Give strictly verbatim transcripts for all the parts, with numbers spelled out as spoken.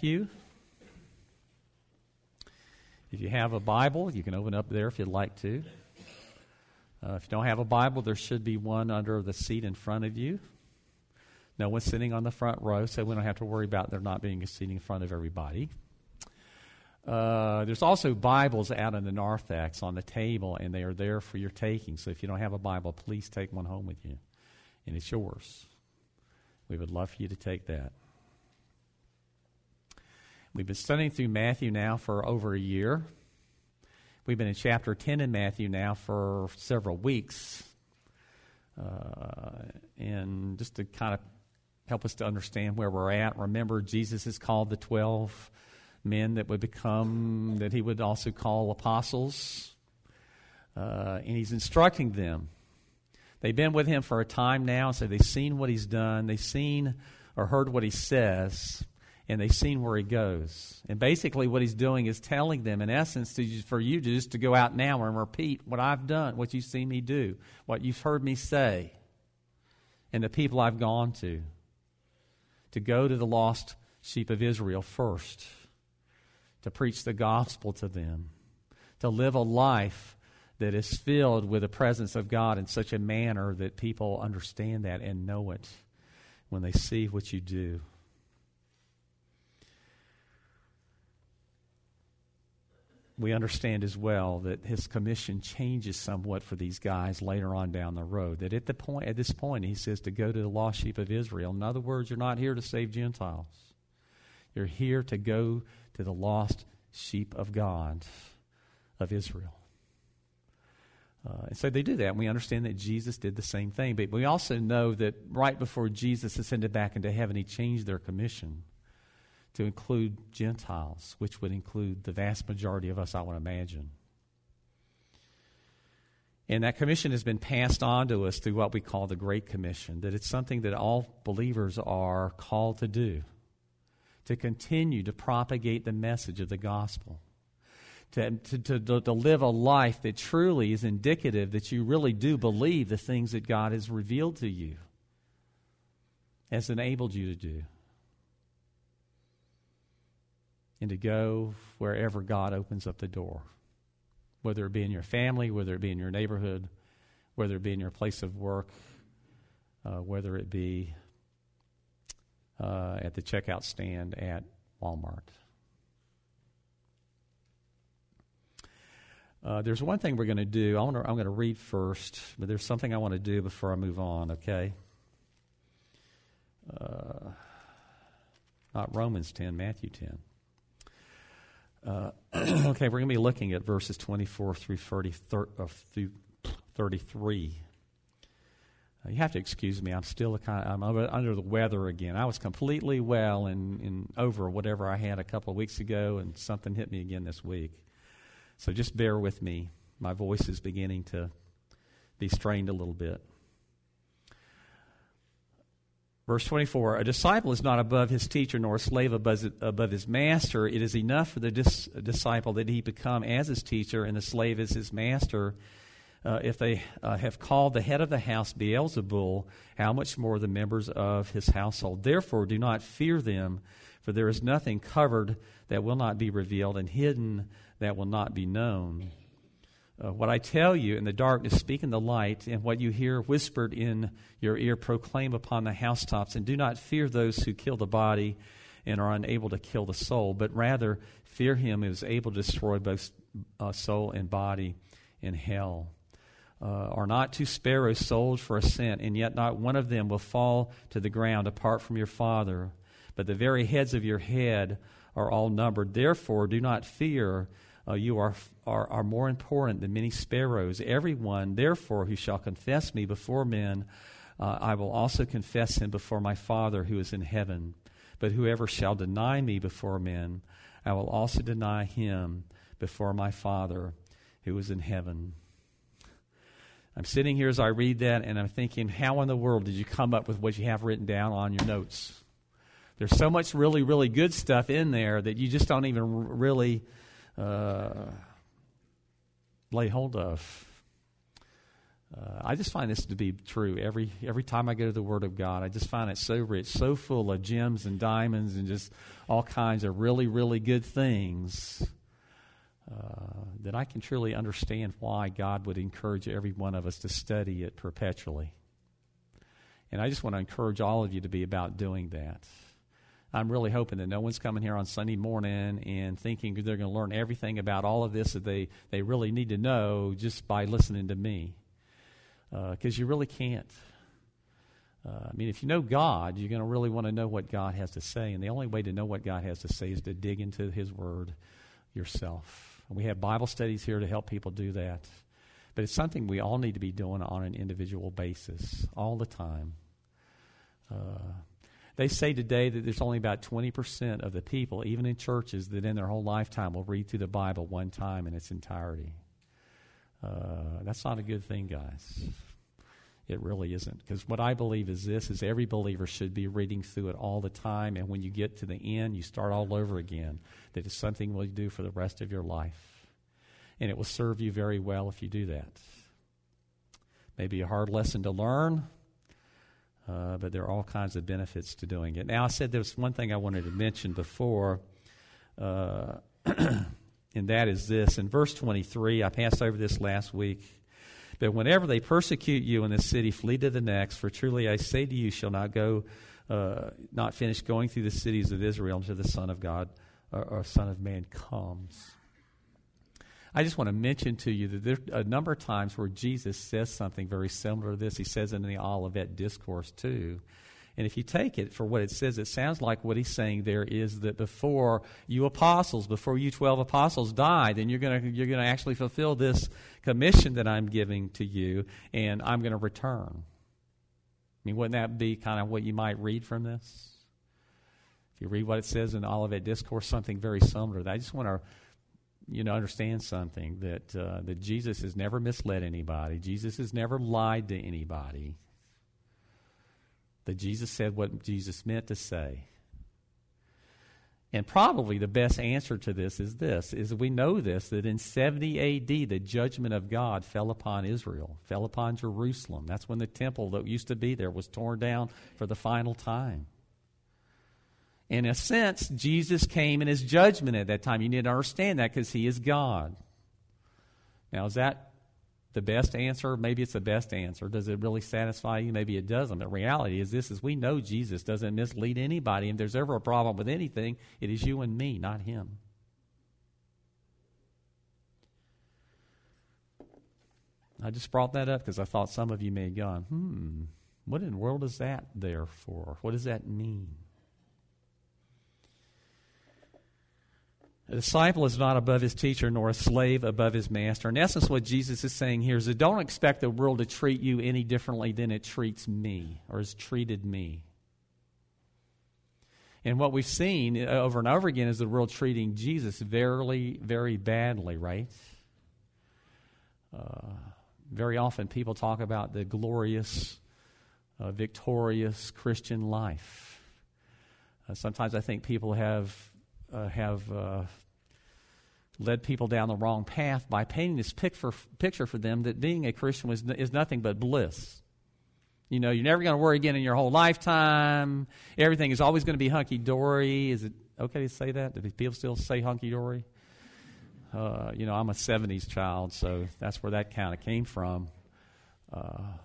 Matthew. If you have a Bible, you can open up there if you'd like to. Uh, if you don't have a Bible, there should be one under the seat in front of you. No one's sitting on the front row, so we don't have to worry about there not being a seat in front of everybody. Uh, there's also Bibles out in the narthex on the table, and they are there for your taking. So if you don't have a Bible, please take one home with you, and it's yours. We would love for you to take that. We've been studying through Matthew now for over a year. We've been in chapter ten in Matthew now for several weeks. Uh, and just to kind of help us to understand where we're at, remember Jesus has called the twelve men that would become, that he would also call apostles. Uh, and he's instructing them. They've been with him for a time now, so they've seen what he's done. They've seen or heard what he says. And they've seen where he goes. And basically what he's doing is telling them, in essence, to, for you to just to go out now and repeat what I've done, what you've seen me do, what you've heard me say, and the people I've gone to. To go to the lost sheep of Israel first. To preach the gospel to them. To live a life that is filled with the presence of God in such a manner that people understand that and know it when they see what you do. We understand as well that his commission changes somewhat for these guys later on down the road. That at the point, at this point, he says to go to the lost sheep of Israel. In other words, you're not here to save Gentiles. You're here to go to the lost sheep of God, of Israel. Uh, and so they do that. And we understand that Jesus did the same thing. But we also know that right before Jesus ascended back into heaven, he changed their commission to include Gentiles, which would include the vast majority of us, I would imagine. And that commission has been passed on to us through what we call the Great Commission, that it's something that all believers are called to do, to continue to propagate the message of the gospel, to, to, to, to live a life that truly is indicative that you really do believe the things that God has revealed to you, has enabled you to do. And to go wherever God opens up the door, whether it be in your family, whether it be in your neighborhood, whether it be in your place of work, uh, whether it be uh, at the checkout stand at Walmart. Uh, there's one thing we're going to do. I wanna, I'm going to read first, but there's something I want to do before I move on, okay? Uh, not Romans ten, Matthew ten. Uh, okay, we're going to be looking at verses twenty-four through thirty, thir- uh, through thirty-three. Uh, you have to excuse me. I'm still a kind of, I'm under the weather again. I was completely well and, and over whatever I had a couple of weeks ago, and something hit me again this week. So just bear with me. My voice is beginning to be strained a little bit. Verse twenty-four, a disciple is not above his teacher, nor a slave above, above his master. It is enough for the dis- disciple that he become as his teacher and the slave as his master. Uh, if they uh, have called the head of the house Beelzebul, how much more the members of his household? Therefore, do not fear them, for there is nothing covered that will not be revealed, and hidden that will not be known. Uh, what I tell you in the darkness, speak in the light, and what you hear whispered in your ear, proclaim upon the housetops. And do not fear those who kill the body and are unable to kill the soul, but rather fear him who is able to destroy both uh, soul and body in hell. Uh, are not two sparrows sold for a cent, and yet not one of them will fall to the ground apart from your Father, but the very heads of your head are all numbered. Therefore, do not fear. Uh, you are, are are more important than many sparrows. Everyone, therefore, who shall confess me before men, uh, I will also confess him before my Father who is in heaven. But whoever shall deny me before men, I will also deny him before my Father who is in heaven. I'm sitting here as I read that, and I'm thinking, how in the world did you come up with what you have written down on your notes? There's so much really, really good stuff in there that you just don't even really uh, lay hold of. Uh, I just find this to be true every every time I go to the Word of God. I just find it so rich, so full of gems and diamonds and just all kinds of really, really good things uh, that I can truly understand why God would encourage every one of us to study it perpetually. And I just want to encourage all of you to be about doing that. I'm really hoping that no one's coming here on Sunday morning and thinking they're going to learn everything about all of this that they, they really need to know just by listening to me. Because uh, you really can't. Uh, I mean, if you know God, you're going to really want to know what God has to say. And the only way to know what God has to say is to dig into His Word yourself. And we have Bible studies here to help people do that. But it's something we all need to be doing on an individual basis all the time. Uh, they say today that there's only about twenty percent of the people, even in churches, that in their whole lifetime will read through the Bible one time in its entirety. Uh, that's not a good thing, guys. It really isn't. Because what I believe is this, is every believer should be reading through it all the time, and when you get to the end, you start all over again. That is something you'll do for the rest of your life. And it will serve you very well if you do that. Maybe a hard lesson to learn, uh, but there are all kinds of benefits to doing it. Now, I said there was one thing I wanted to mention before, uh, and that is this. In verse twenty-three, I passed over this last week. But whenever they persecute you in this city, flee to the next. For truly I say to you, shall not go, uh, not finish going through the cities of Israel until the Son of God or, or Son of Man comes. I just want to mention to you that there are a number of times where Jesus says something very similar to this. He says it in the Olivet Discourse too. And if you take it for what it says, it sounds like what he's saying there is that before you apostles, before you twelve apostles die, then you're going to you're going to actually fulfill this commission that I'm giving to you, and I'm going to return. I mean, wouldn't that be kind of what you might read from this? If you read what it says in the Olivet Discourse, something very similar to that. I just want to, you know, understand something, that uh, that Jesus has never misled anybody. Jesus has never lied to anybody. That Jesus said what Jesus meant to say. And probably the best answer to this is this, is we know this, that in seventy A D, the judgment of God fell upon Israel, fell upon Jerusalem. That's when the temple that used to be there was torn down for the final time. In a sense, Jesus came in his judgment at that time. You need to understand that because he is God. Now, is that the best answer? Maybe it's the best answer. Does it really satisfy you? Maybe it doesn't. The reality is this, is we know Jesus doesn't mislead anybody. And if there's ever a problem with anything, it is you and me, not him. I just brought that up because I thought some of you may have gone, hmm, what in the world is that there for? What does that mean? A disciple is not above his teacher, nor a slave above his master. In essence, what Jesus is saying here is that don't expect the world to treat you any differently than it treats me or has treated me. And what we've seen over and over again is the world treating Jesus very, very badly, right? Uh, very often people talk about the glorious, uh, victorious Christian life. Uh, sometimes I think people have Uh, have uh, led people down the wrong path by painting this picture, picture for them that being a Christian was, is nothing but bliss. You know, you're never going to worry again in your whole lifetime. Everything is always going to be hunky-dory. Is it okay to say that? Do people still say hunky-dory? Uh, you know, I'm a seventies child, so that's where that kind of came from. Uh,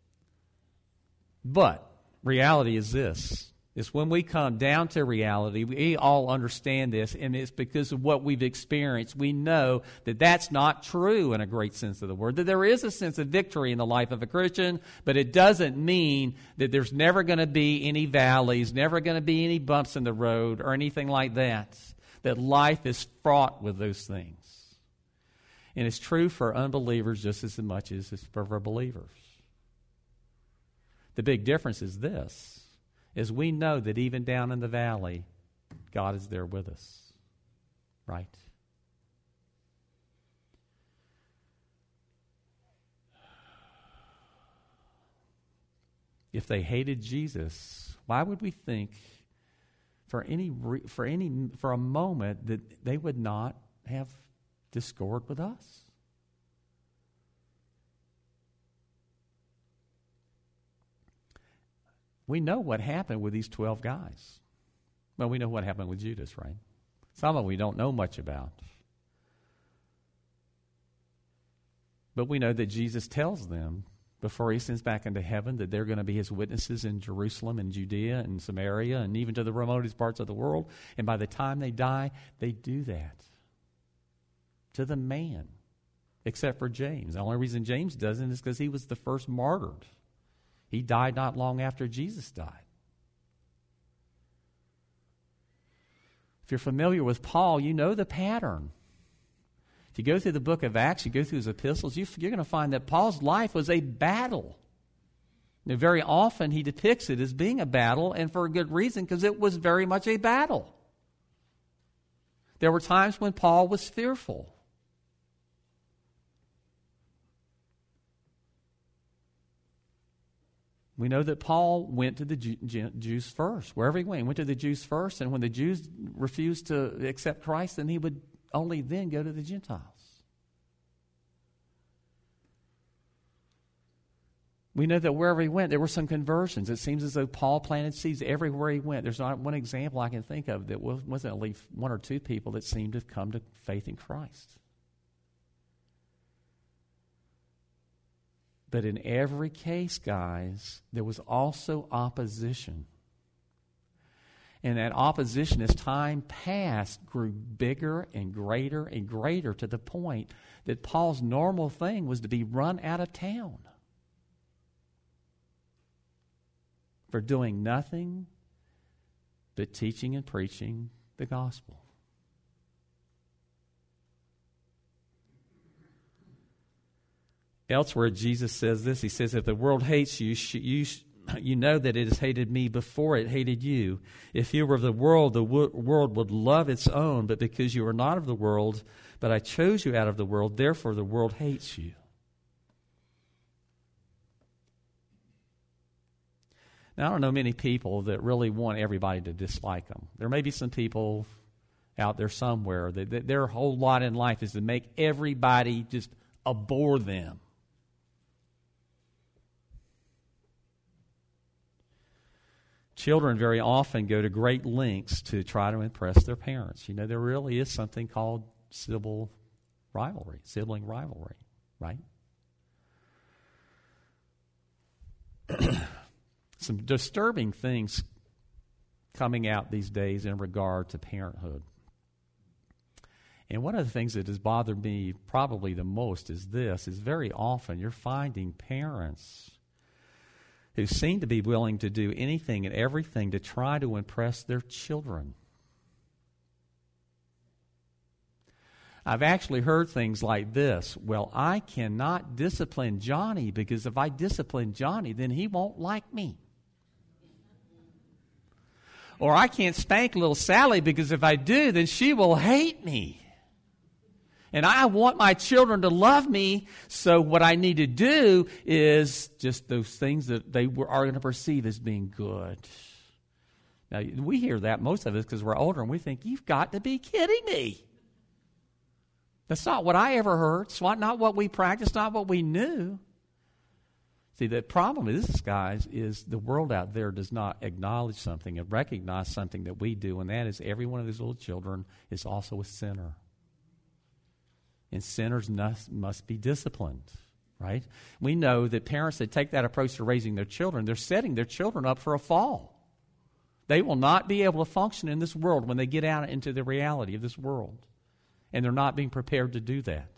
but reality is this. It's when we come down to reality, we all understand this, and it's because of what we've experienced. We know that that's not true in a great sense of the word, that there is a sense of victory in the life of a Christian, but it doesn't mean that there's never going to be any valleys, never going to be any bumps in the road or anything like that, that life is fraught with those things. And it's true for unbelievers just as much as it's for believers. The big difference is this. Is we know that even down in the valley, God is there with us. Right? If they hated Jesus, why would we think for any for any for a moment that they would not have discord with us? We know what happened with these twelve guys. Well, we know what happened with Judas, right? Some of them we don't know much about. But we know that Jesus tells them before he sends back into heaven that they're going to be his witnesses in Jerusalem and Judea and Samaria and even to the remotest parts of the world. And by the time they die, they do that to the man, except for James. The only reason James doesn't is because he was the first martyred. He died not long after Jesus died. If you're familiar with Paul, you know the pattern. If you go through the book of Acts, you go through his epistles, you, you're going to find that Paul's life was a battle. Now, very often he depicts it as being a battle, and for a good reason, because it was very much a battle. There were times when Paul was fearful. We know that Paul went to the Jew, Jews first. Wherever he went, he went to the Jews first, and when the Jews refused to accept Christ, then he would only then go to the Gentiles. We know that wherever he went, there were some conversions. It seems as though Paul planted seeds everywhere he went. There's not one example I can think of that wasn't at least one or two people that seemed to have come to faith in Christ. But in every case, guys, there was also opposition. And that opposition, as time passed, grew bigger and greater and greater to the point that Paul's normal thing was to be run out of town for doing nothing but teaching and preaching the gospel. Elsewhere, Jesus says this. He says, if the world hates you, you You know that it has hated me before it hated you. If you were of the world, the wo- world would love its own. But because you are not of the world, but I chose you out of the world, therefore the world hates you. Now, I don't know many people that really want everybody to dislike them. There may be some people out there somewhere that, that their whole lot in life is to make everybody just abhor them. Children very often go to great lengths to try to impress their parents. You know, there really is something called sibling rivalry, sibling rivalry, right? Some disturbing things coming out these days in regard to parenthood. And one of the things that has bothered me probably the most is this, is very often you're finding parents who seem to be willing to do anything and everything to try to impress their children. I've actually heard things like this. Well, I cannot discipline Johnny because if I discipline Johnny, then he won't like me. Or I can't spank little Sally because if I do, then she will hate me. And I want my children to love me, so what I need to do is just those things that they were, are going to perceive as being good. Now, we hear that, most of us, because we're older, and we think, you've got to be kidding me. That's not what I ever heard. It's not what we practiced, not what we knew. See, the problem is this, guys, is the world out there does not acknowledge something and recognize something that we do, and that is every one of these little children is also a sinner. And sinners must, must be disciplined, right? We know that parents that take that approach to raising their children, they're setting their children up for a fall. They will not be able to function in this world when they get out into the reality of this world. And they're not being prepared to do that.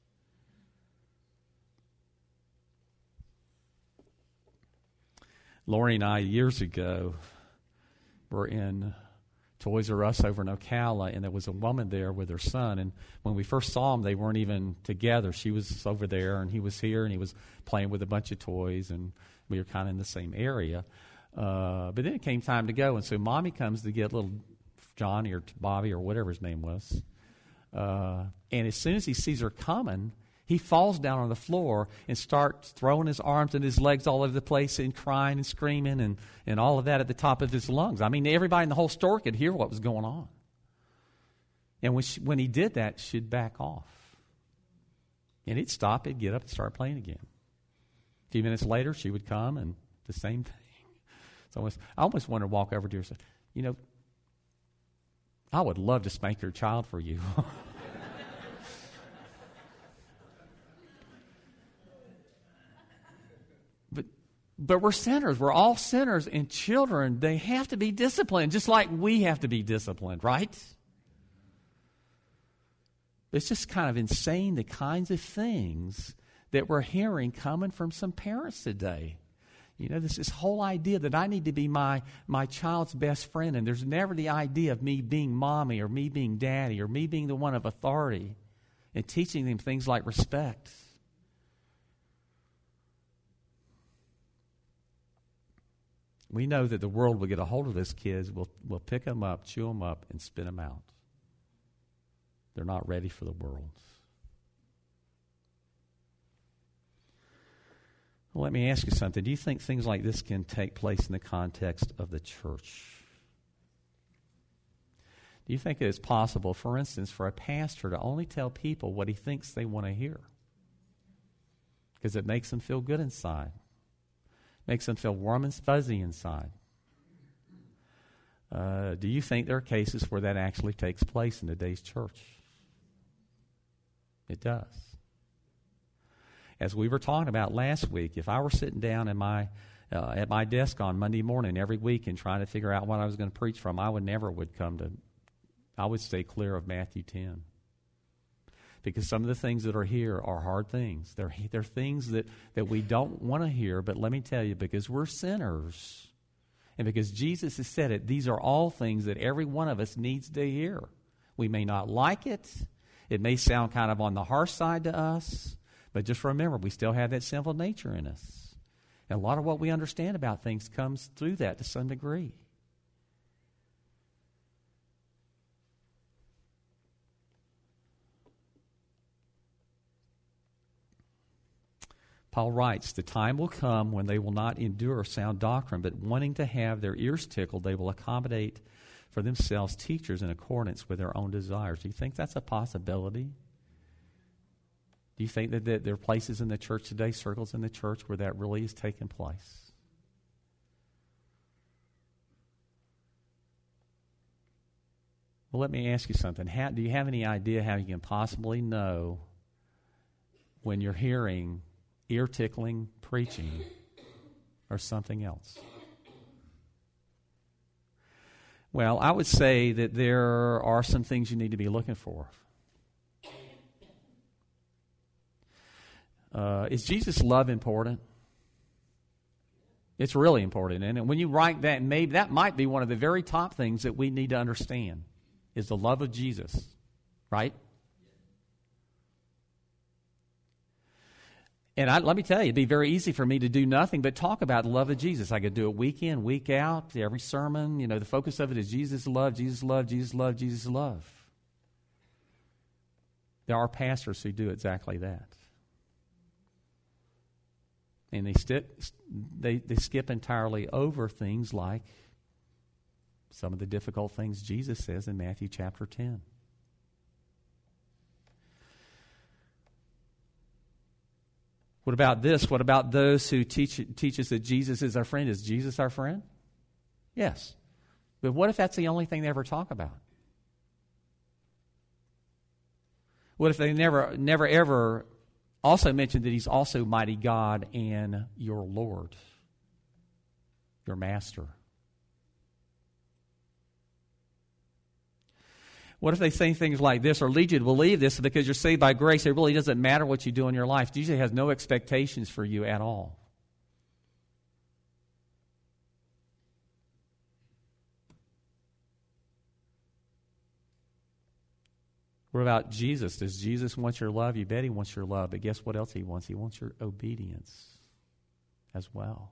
Lori and I, years ago, were in Toys R Us over in Ocala, and there was a woman there with her son. And when we first saw them, they weren't even together. She was over there, and he was here, and he was playing with a bunch of toys, and we were kind of in the same area. Uh, but then it came time to go, and so Mommy comes to get little Johnny or Bobby or whatever his name was. Uh, and as soon as he sees her coming, he falls down on the floor and starts throwing his arms and his legs all over the place and crying and screaming and, and all of that at the top of his lungs. I mean, everybody in the whole store could hear what was going on. And when, she, when he did that, she'd back off. And he'd stop, he'd get up and start playing again. A few minutes later, she would come and the same thing. So I almost, I almost want to walk over to her and say, you know, I would love to spank your child for you. but but we're sinners. We're all sinners, and children, they have to be disciplined, just like we have to be disciplined, right? It's just kind of insane the kinds of things that we're hearing coming from some parents today. You know, this, this whole idea that I need to be my, my child's best friend, and there's never the idea of me being mommy or me being daddy or me being the one of authority and teaching them things like respect. We know that the world will get a hold of those kids, will will pick them up, chew them up, and spit them out. They're not ready for the world. Well, let me ask you something. Do you think things like this can take place in the context of the church? Do you think it is possible, for instance, for a pastor to only tell people what he thinks they want to hear? Because it makes them feel good inside. Makes them feel warm and fuzzy inside. Uh, do you think there are cases where that actually takes place in today's church? It does. As we were talking about last week, if I were sitting down in my uh, at my desk on Monday morning every week and trying to figure out what I was going to preach from, I would never would come to, I would stay clear of Matthew ten. Because some of the things that are here are hard things. They're, they're things that, that we don't want to hear, but let me tell you, because we're sinners, and because Jesus has said it, these are all things that every one of us needs to hear. We may not like it. It may sound kind of on the harsh side to us. But just remember, we still have that sinful nature in us. And a lot of what we understand about things comes through that to some degree. Paul writes, the time will come when they will not endure sound doctrine, but wanting to have their ears tickled, they will accommodate for themselves teachers in accordance with their own desires. Do you think that's a possibility? Do you think that, that there are places in the church today, circles in the church, where that really is taking place? Well, let me ask you something. How, do you have any idea how you can possibly know when you're hearing ear-tickling preaching or something else? Well, I would say that there are some things you need to be looking for. Uh, is Jesus' love important? It's really important. And when you write that, maybe that might be one of the very top things that we need to understand, is the love of Jesus, right? And I, let me tell you, it'd be very easy for me to do nothing but talk about the love of Jesus. I could do it week in, week out, every sermon. You know, the focus of it is Jesus' love, Jesus' love, Jesus' love, Jesus' love. There are pastors who do exactly that. And they, sti- they, they skip entirely over things like some of the difficult things Jesus says in Matthew chapter ten. What about this? What about those who teach, teach us that Jesus is our friend? Is Jesus our friend? Yes. But what if that's the only thing they ever talk about? What if they never, never ever also mention that he's also mighty God and your Lord, your master? What if they say things like this or lead you to believe this because you're saved by grace? It really doesn't matter what you do in your life. Jesus has no expectations for you at all. What about Jesus? Does Jesus want your love? You bet he wants your love. But guess what else he wants? He wants your obedience as well.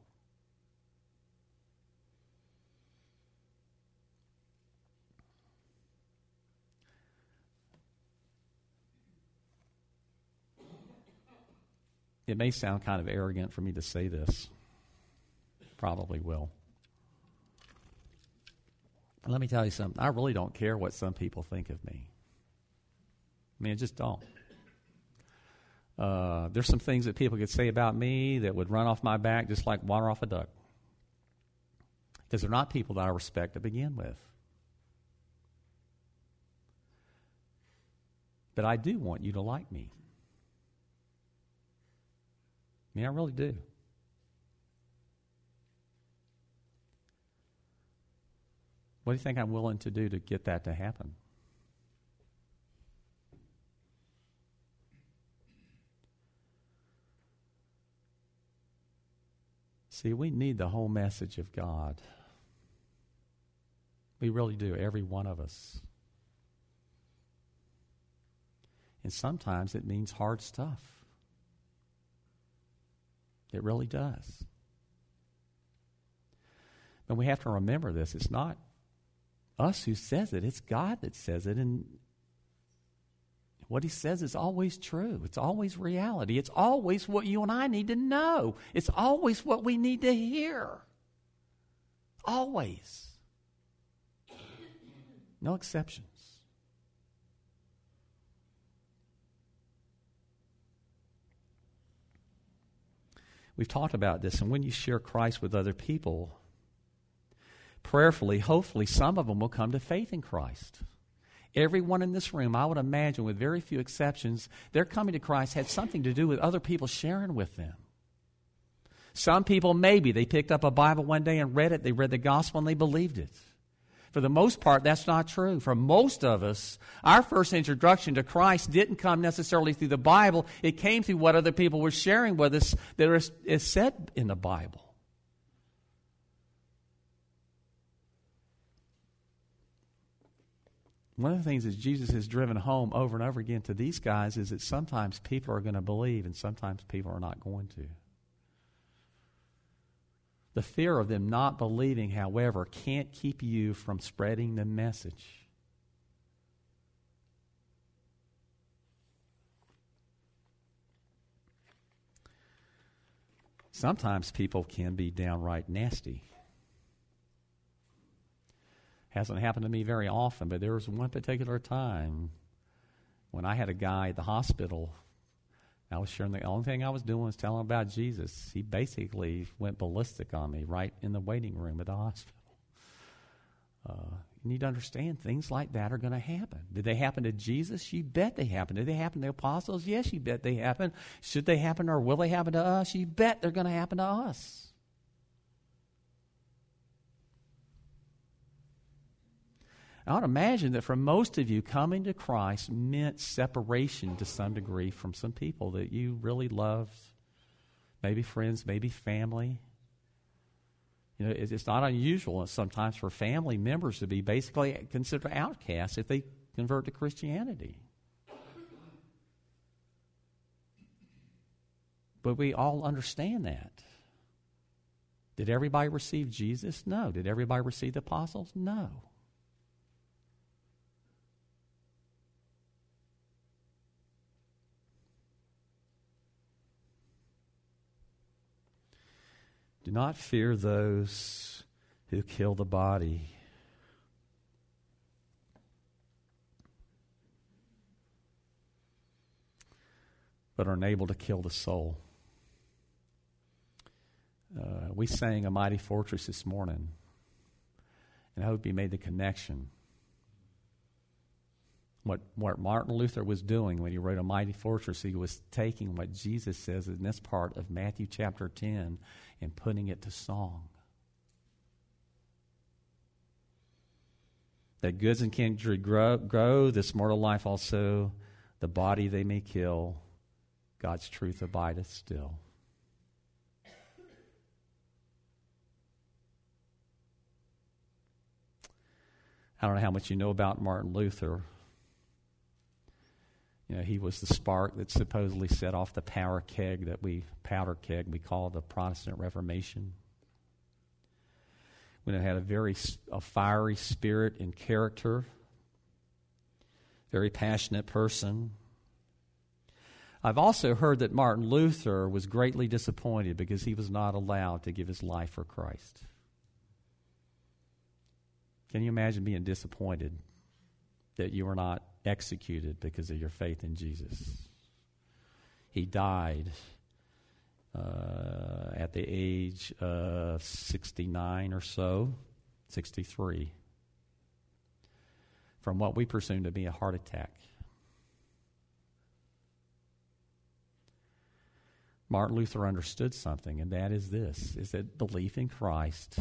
It may sound kind of arrogant for me to say this. Probably will. Let me tell you something. I really don't care what some people think of me. I mean, I just don't. Uh, there's some things that people could say about me that would run off my back just like water off a duck. because they're not people that I respect to begin with. But I do want you to like me. I mean, I really do. What do you think I'm willing to do to get that to happen? See, we need the whole message of God. We really do, every one of us. And sometimes it means hard stuff. It really does. But we have to remember this. It's not us who says it. It's God that says it. And what he says is always true. It's always reality. It's always what you and I need to know. It's always what we need to hear. Always. No exceptions. We've talked about this, and when you share Christ with other people, prayerfully, hopefully, some of them will come to faith in Christ. Everyone in this room, I would imagine, with very few exceptions, their coming to Christ had something to do with other people sharing with them. Some people, maybe, they picked up a Bible one day and read it, they read the gospel and they believed it. For the most part, that's not true. For most of us, our first introduction to Christ didn't come necessarily through the Bible. It came through what other people were sharing with us that is, is said in the Bible. One of the things that Jesus has driven home over and over again to these guys is that sometimes people are going to believe and sometimes people are not going to. The fear of them not believing, however, can't keep you from spreading the message. Sometimes people can be downright nasty. Hasn't happened to me very often, but there was one particular time when I had a guy at the hospital. I was sharing the only thing I was doing was telling him about Jesus. He basically went ballistic on me right in the waiting room at the hospital. Uh, you need to understand things like that are going to happen. Did they happen to Jesus? You bet they happened. Did they happen to the apostles? Yes, you bet they happened. Should they happen or will they happen to us? You bet they're going to happen to us. I would imagine that for most of you, coming to Christ meant separation to some degree from some people that you really loved, maybe friends, maybe family. You know, it's not unusual sometimes for family members to be basically considered outcasts if they convert to Christianity. But we all understand that. Did everybody receive Jesus? No. Did everybody receive the apostles? No. Do not fear those who kill the body, but are unable to kill the soul. Uh, we sang A Mighty Fortress this morning, and I hope you made the connection. What, what Martin Luther was doing when he wrote A Mighty Fortress, he was taking what Jesus says in this part of Matthew chapter ten and putting it to song. That goods and kindred grow, grow, this mortal life also, the body they may kill, God's truth abideth still. I don't know how much you know about Martin Luther. You know, he was the spark that supposedly set off the power keg that we, powder keg, we call the Protestant Reformation. When it had a very a fiery spirit and character, very passionate person. I've also heard that Martin Luther was greatly disappointed because he was not allowed to give his life for Christ. Can you imagine being disappointed that you were not executed because of your faith in Jesus? He died uh, at the age of sixty-nine or so, sixty-three, from what we presume to be a heart attack. Martin Luther understood something, and that is this, is that belief in Christ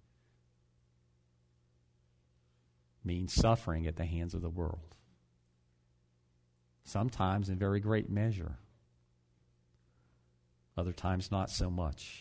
means suffering at the hands of the world. Sometimes in very great measure. Other times not so much.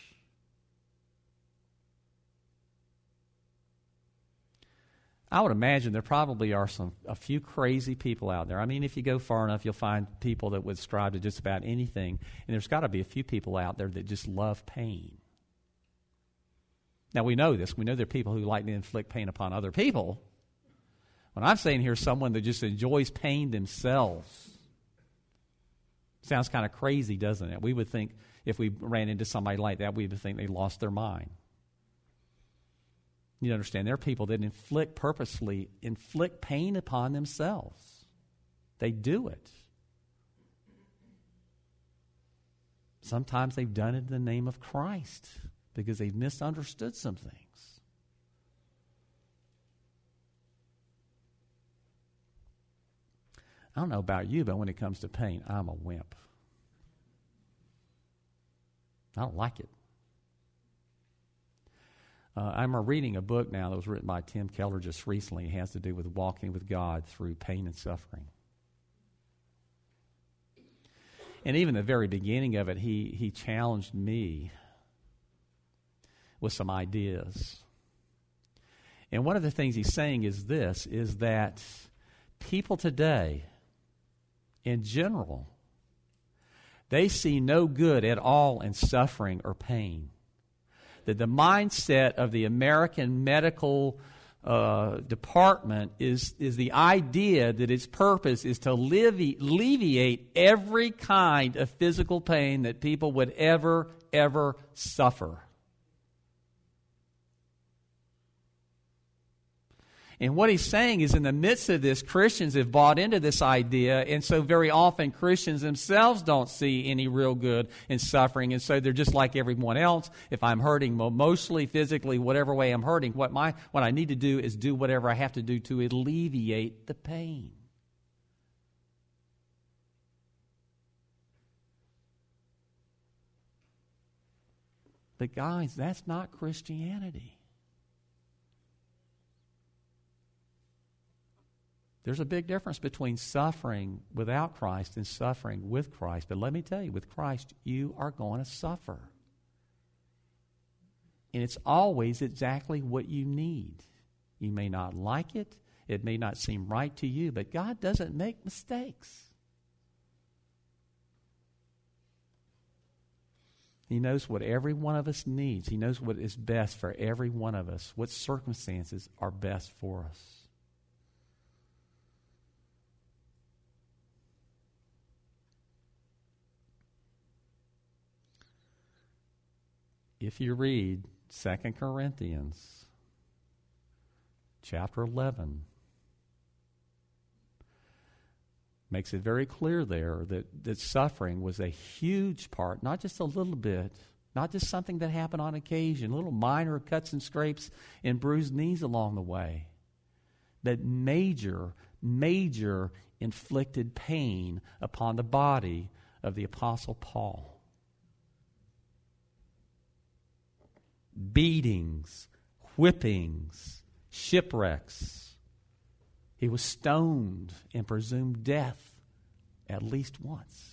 I would imagine there probably are some a few crazy people out there. I mean, if you go far enough, you'll find people that would ascribe to just about anything. And there's got to be a few people out there that just love pain. Now, we know this. We know there are people who like to inflict pain upon other people. What I'm saying here is someone that just enjoys pain themselves. Sounds kind of crazy, doesn't it? We would think, if we ran into somebody like that, we would think they lost their mind. You understand, there are people that inflict, purposely inflict pain upon themselves. They do it. Sometimes they've done it in the name of Christ because they've misunderstood some things. I don't know about you, but when it comes to pain, I'm a wimp. I don't like it. Uh, I'm reading a book now that was written by Tim Keller just recently. It has to do with walking with God through pain and suffering. And even the very beginning of it, he, he challenged me with some ideas. And one of the things he's saying is this, is that people today, in general, they see no good at all in suffering or pain. That the mindset of the American medical uh, department is, is the idea that its purpose is to allevi- alleviate every kind of physical pain that people would ever, ever suffer. And what he's saying is in the midst of this, Christians have bought into this idea, and so very often Christians themselves don't see any real good in suffering, and so they're just like everyone else. If I'm hurting emotionally, physically, whatever way I'm hurting, what my what I need to do is do whatever I have to do to alleviate the pain. But guys, that's not Christianity. There's a big difference between suffering without Christ and suffering with Christ. But let me tell you, with Christ, you are going to suffer. And it's always exactly what you need. You may not like it. It may not seem right to you, but God doesn't make mistakes. He knows what every one of us needs. He knows what is best for every one of us, what circumstances are best for us. If you read Second Corinthians chapter eleven, makes it very clear there that, that suffering was a huge part, not just a little bit, not just something that happened on occasion, little minor cuts and scrapes and bruised knees along the way, but major, major inflicted pain upon the body of the Apostle Paul. Beatings, whippings, shipwrecks. He was stoned and presumed death at least once.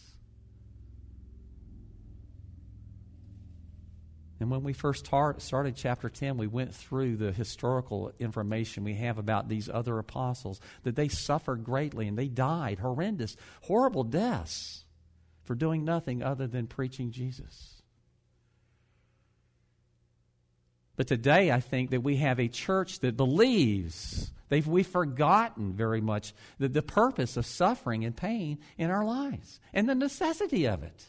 And when we first tar- started chapter ten, we went through the historical information we have about these other apostles, that they suffered greatly and they died horrendous, horrible deaths for doing nothing other than preaching Jesus. But today, I think that we have a church that believes, they've, we've forgotten very much the, the purpose of suffering and pain in our lives and the necessity of it.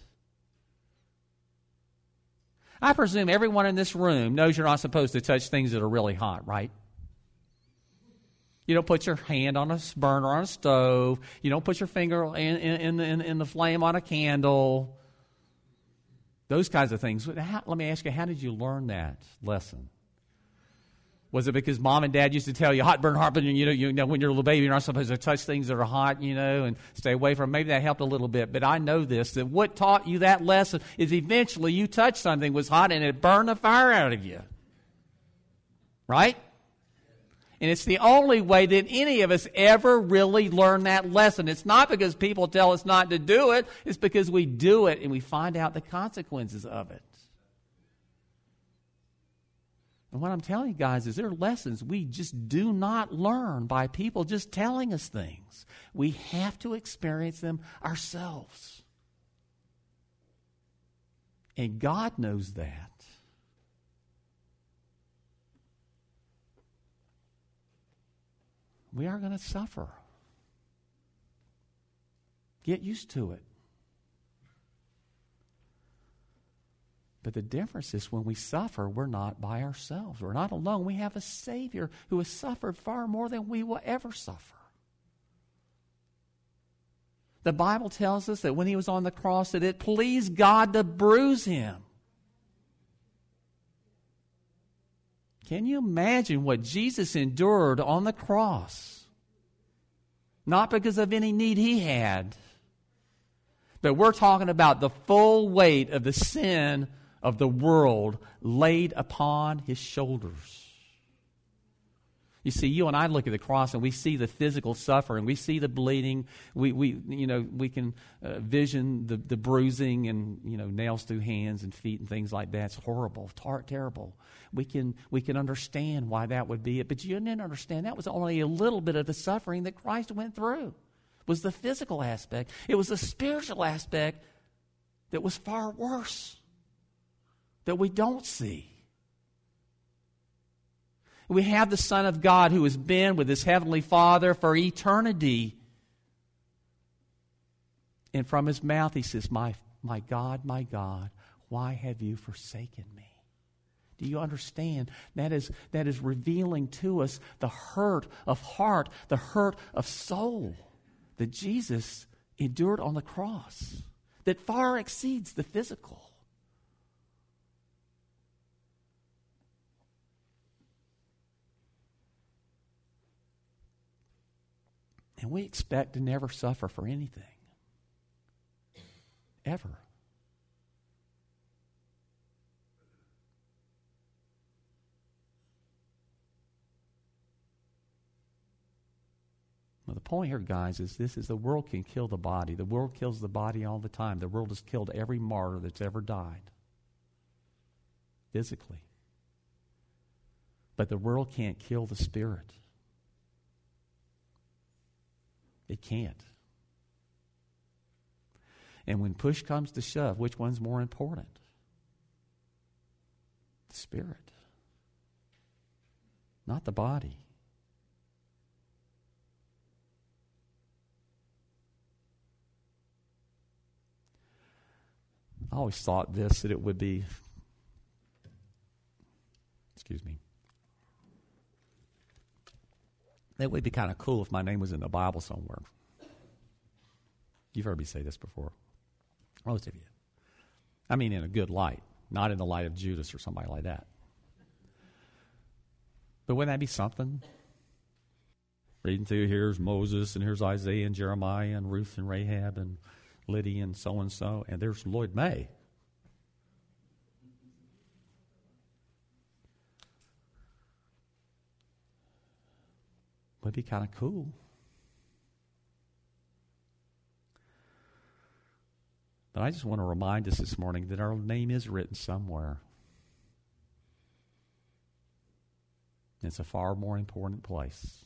I presume everyone in this room knows you're not supposed to touch things that are really hot, right? You don't put your hand on a burner on a stove. You don't put your finger in, in, in, the, in the flame on a candle. Those kinds of things. How, let me ask you, how did you learn that lesson? Was it because mom and dad used to tell you, hot burn, hot burn, you know, you know, when you're a little baby, you're not supposed to touch things that are hot, you know, and stay away from them. Maybe that helped a little bit. But I know this, that what taught you that lesson is eventually you touched something that was hot and it burned the fire out of you. Right? And it's the only way that any of us ever really learn that lesson. It's not because people tell us not to do it. It's because we do it and we find out the consequences of it. And what I'm telling you guys is there are lessons we just do not learn by people just telling us things. We have to experience them ourselves. And God knows that. We are going to suffer. Get used to it. But the difference is when we suffer, we're not by ourselves. We're not alone. We have a Savior who has suffered far more than we will ever suffer. The Bible tells us that when he was on the cross, that it pleased God to bruise him. Can you imagine what Jesus endured on the cross? Not because of any need he had, but we're talking about the full weight of the sin of the world laid upon his shoulders. You see, you and I look at the cross and we see the physical suffering, we see the bleeding, we, we you know, we can uh, vision the, the bruising and, you know, nails through hands and feet and things like that. It's horrible, tar- terrible. We can we can understand why that would be it, but you didn't understand that was only a little bit of the suffering that Christ went through. It was the physical aspect. It was the spiritual aspect that was far worse, that we don't see. We have the Son of God who has been with his heavenly Father for eternity. And from his mouth he says, my, my God, my God, why have you forsaken me? Do you understand? That is, that is revealing to us the hurt of heart, the hurt of soul that Jesus endured on the cross, that far exceeds the physical. And we expect to never suffer for anything. Ever. Well, the point here, guys, is this is the world can kill the body. The world kills the body all the time. The world has killed every martyr that's ever died. Physically. But the world can't kill the spirit. It can't. And when push comes to shove, which one's more important? The spirit. Not the body. I always thought this, that it would be, excuse me, that would be kind of cool if my name was in the Bible somewhere. You've heard me say this before. Most of you. I mean in a good light, not in the light of Judas or somebody like that. But wouldn't that be something? Reading through, here's Moses, and here's Isaiah and Jeremiah and Ruth and Rahab and Lydia and so-and-so, and there's Lloyd May. Would be kind of cool. But I just want to remind us this morning that our name is written somewhere. It's a far more important place.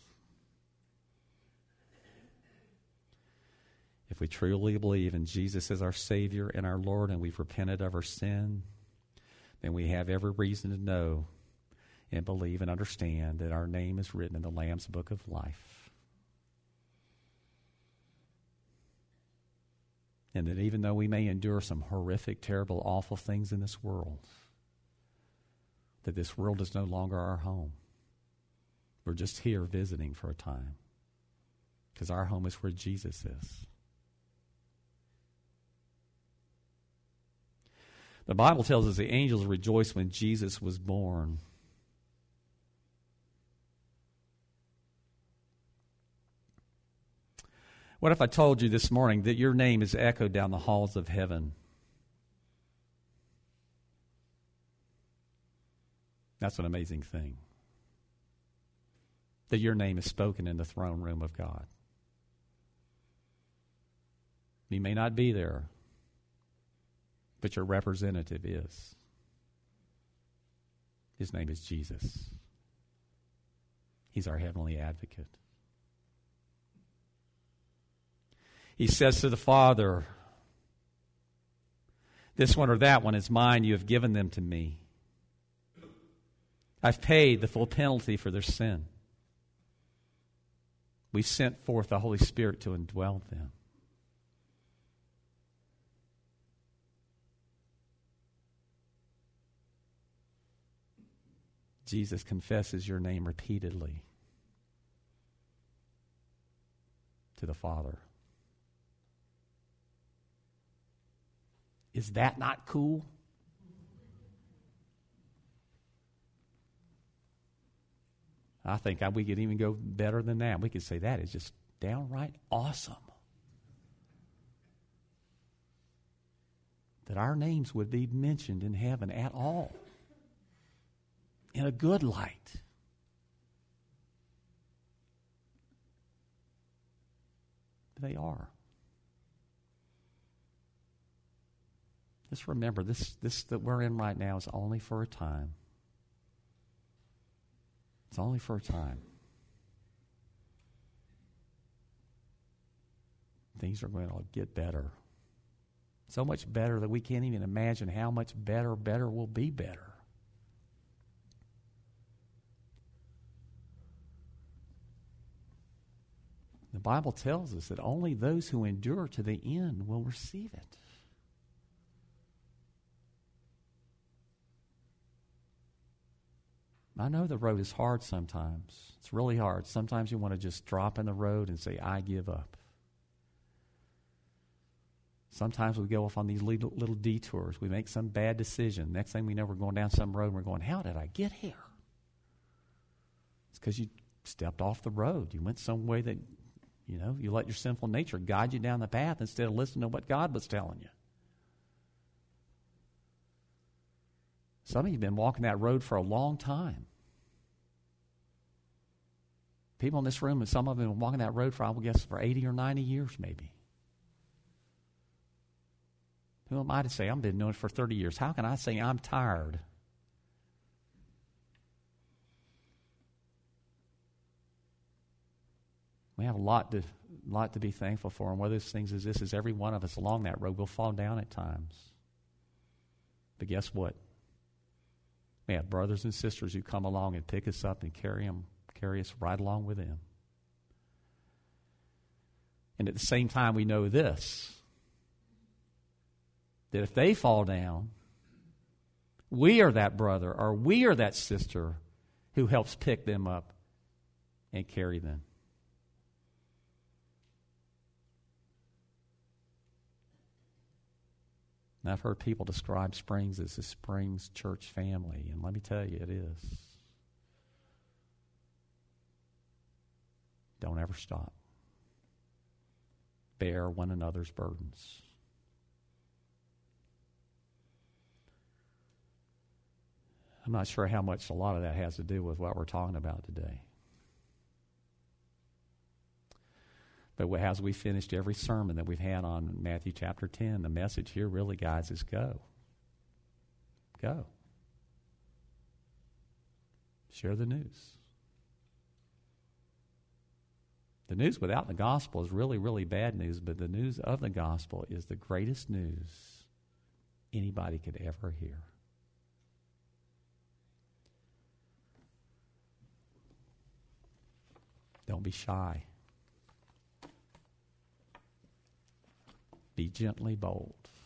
If we truly believe in Jesus as our Savior and our Lord, and we've repented of our sin, then we have every reason to know and believe and understand that our name is written in the Lamb's Book of Life. And that even though we may endure some horrific, terrible, awful things in this world, that this world is no longer our home. We're just here visiting for a time. Because our home is where Jesus is. The Bible tells us the angels rejoiced when Jesus was born. What if I told you this morning that your name is echoed down the halls of heaven? That's an amazing thing. That your name is spoken in the throne room of God. You may not be there, but your representative is. His name is Jesus. He's our heavenly advocate. He says to the Father, this one or that one is mine, you have given them to me. I've paid the full penalty for their sin. We sent forth the Holy Spirit to indwell them. Jesus confesses your name repeatedly to the Father. Is that not cool? I think we could even go better than that. We could say that is just downright awesome. That our names would be mentioned in heaven at all. In a good light. They are. Just remember, this, this that we're in right now is only for a time. It's only for a time. Things are going to get better. So much better that we can't even imagine how much better, better will be better. The Bible tells us that only those who endure to the end will receive it. I know the road is hard sometimes. It's really hard. Sometimes you want to just drop in the road and say, I give up. Sometimes we go off on these little, little detours. We make some bad decision. Next thing we know, we're going down some road and we're going, how did I get here? It's because you stepped off the road. You went some way that, you know, you let your sinful nature guide you down the path instead of listening to what God was telling you. Some of you have been walking that road for a long time. People in this room, and some of them have been walking that road for, I would guess, for eighty or ninety years maybe. Who am I to say? I've been doing it for thirty years. How can I say I'm tired? We have a lot to, lot to be thankful for, and one of those things is this, is every one of us along that road will fall down at times. But guess what? We have brothers and sisters who come along and pick us up and carry them, carry us right along with them. And at the same time, we know this, that if they fall down, we are that brother or we are that sister who helps pick them up and carry them. And I've heard people describe Springs as a Springs church family, and let me tell you, it is. Don't ever stop. Bear one another's burdens. I'm not sure how much a lot of that has to do with what we're talking about today. But as we finished every sermon that we've had on Matthew chapter ten, the message here really, guys, is go. Go. Share the news. The news without the gospel is really, really bad news, but the news of the gospel is the greatest news anybody could ever hear. Don't be shy. Be gently bold.